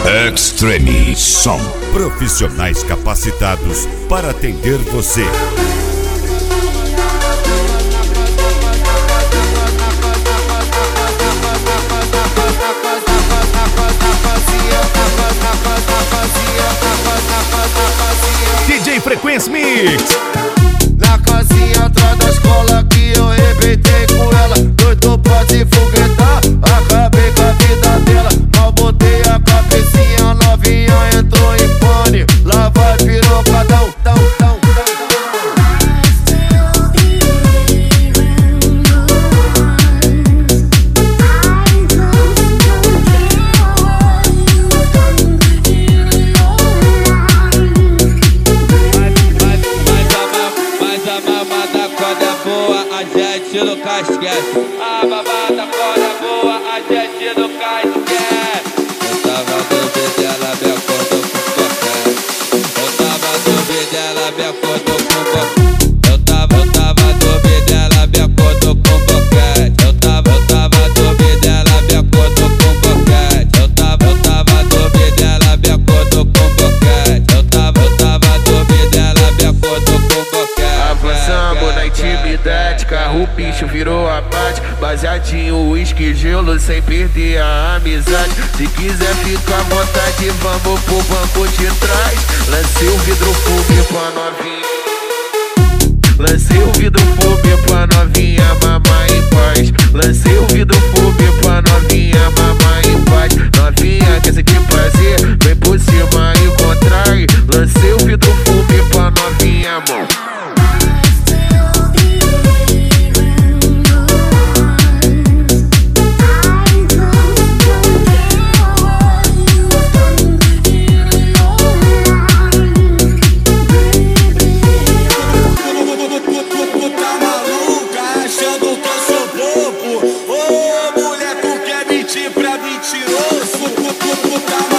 Extreme Som. Profissionais capacitados para atender você. DJ Frequência Mix. Na casinha atrás da escola que eu arrebentei com ela. Doido pra se foguetar, acabei com a vida dela. Mal botei a cabecinha, novinha entrou em pane. Lá vai pirocadão, tão, tão, tão. No casquete, a babada quando é boa, a gente no casquete. Eu tava duvidando, ela me acordou com boquete. Eu tava duvidando, ela me acordou com boquete. Eu tava duvidando, ela me acordou com boquete. Eu tava duvidando, ela me acordou com boquete. Eu tava duvidando, ela me acordou com boquete. Eu tava duvidando, ela me acordou com boquete. Avançamos na intimidade, carro bicho virou abate. Baseadinho, uísque, gelo, sem perder a amizade. Se quiser ficar à vontade, vamos pro banco de trás. Lancei o vidro fumê pra novinha. Lancei o vidro fumê pra novinha, mamar em paz. Lancei o vidro fumê pra novinha, mamar em paz. Novinha, quer sentir prazer? Vem por cima e contrai. Lancei o vidro fumê pra novinha, mão. Pra mentiroso, tá